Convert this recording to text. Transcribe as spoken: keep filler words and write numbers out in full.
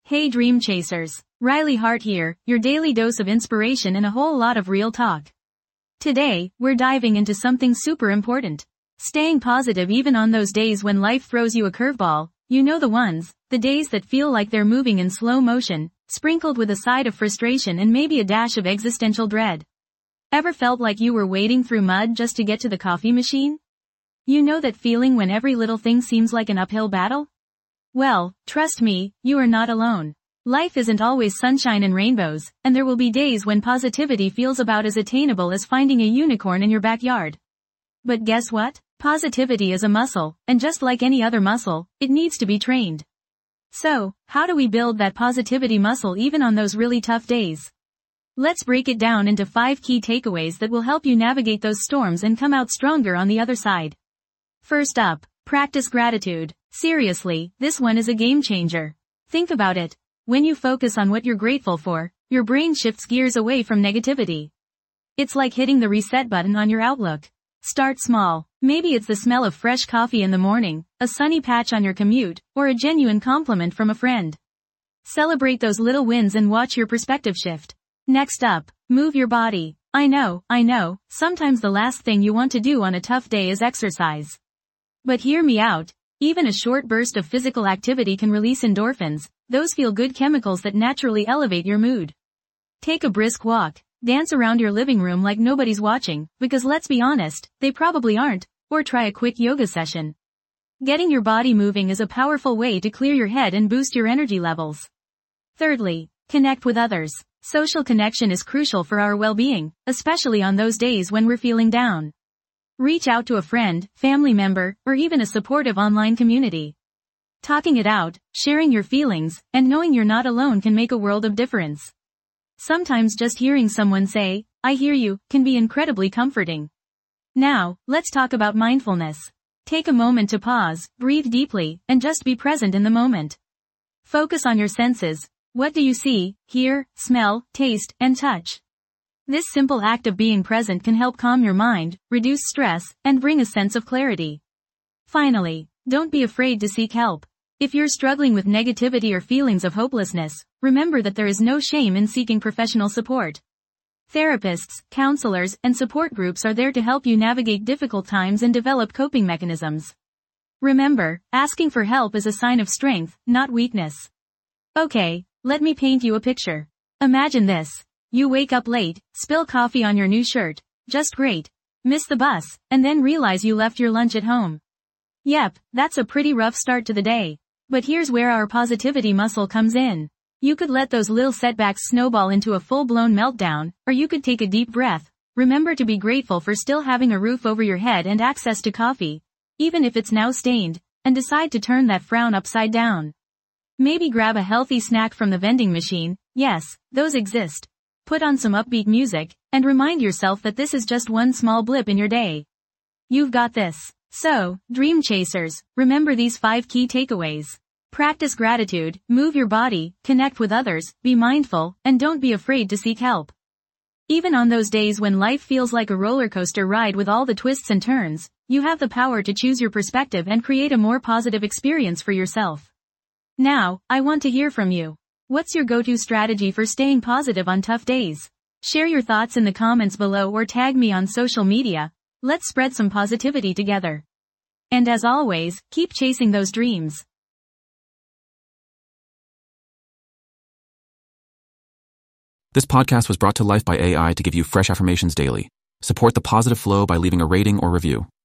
Hey Dream Chasers, Riley Hart here, your daily dose of inspiration and a whole lot of real talk. Today, we're diving into something super important. Staying positive even on those days when life throws you a curveball, you know the ones, the days that feel like they're moving in slow motion, sprinkled with a side of frustration and maybe a dash of existential dread. Ever felt like you were wading through mud just to get to the coffee machine? You know that feeling when every little thing seems like an uphill battle? Well, trust me, you are not alone. Life isn't always sunshine and rainbows, and there will be days when positivity feels about as attainable as finding a unicorn in your backyard. But guess what? Positivity is a muscle, and just like any other muscle, it needs to be trained. So, how do we build that positivity muscle even on those really tough days? Let's break it down into five key takeaways that will help you navigate those storms and come out stronger on the other side. First up, practice gratitude. Seriously, this one is a game changer. Think about it. When you focus on what you're grateful for, your brain shifts gears away from negativity. It's like hitting the reset button on your outlook. Start small. Maybe it's the smell of fresh coffee in the morning, a sunny patch on your commute, or a genuine compliment from a friend. Celebrate those little wins and watch your perspective shift. Next up, move your body. I know, I know, sometimes the last thing you want to do on a tough day is exercise. But hear me out. Even a short burst of physical activity can release endorphins, those feel-good chemicals that naturally elevate your mood. Take a brisk walk, dance around your living room like nobody's watching, because let's be honest, they probably aren't, or try a quick yoga session. Getting your body moving is a powerful way to clear your head and boost your energy levels. Thirdly, connect with others. Social connection is crucial for our well-being, especially on those days when we're feeling down. Reach out to a friend, family member, or even a supportive online community. Talking it out, sharing your feelings, and knowing you're not alone can make a world of difference. Sometimes just hearing someone say, "I hear you," can be incredibly comforting. Now, let's talk about mindfulness. Take a moment to pause, breathe deeply, and just be present in the moment. Focus on your senses. What do you see, hear, smell, taste, and touch? This simple act of being present can help calm your mind, reduce stress, and bring a sense of clarity. Finally, don't be afraid to seek help. If you're struggling with negativity or feelings of hopelessness, remember that there is no shame in seeking professional support. Therapists, counselors, and support groups are there to help you navigate difficult times and develop coping mechanisms. Remember, asking for help is a sign of strength, not weakness. Okay, let me paint you a picture. Imagine this. You wake up late, spill coffee on your new shirt, just great, miss the bus, and then realize you left your lunch at home. Yep, that's a pretty rough start to the day. But here's where our positivity muscle comes in. You could let those little setbacks snowball into a full-blown meltdown, or you could take a deep breath. Remember to be grateful for still having a roof over your head and access to coffee, even if it's now stained, and decide to turn that frown upside down. Maybe grab a healthy snack from the vending machine. Yes, those exist. Put on some upbeat music, and remind yourself that this is just one small blip in your day. You've got this. So, Dream Chasers, remember these five key takeaways. Practice gratitude, move your body, connect with others, be mindful, and don't be afraid to seek help. Even on those days when life feels like a roller coaster ride with all the twists and turns, you have the power to choose your perspective and create a more positive experience for yourself. Now, I want to hear from you. What's your go-to strategy for staying positive on tough days? Share your thoughts in the comments below or tag me on social media. Let's spread some positivity together. And as always, keep chasing those dreams. This podcast was brought to life by A I to give you fresh affirmations daily. Support the positive flow by leaving a rating or review.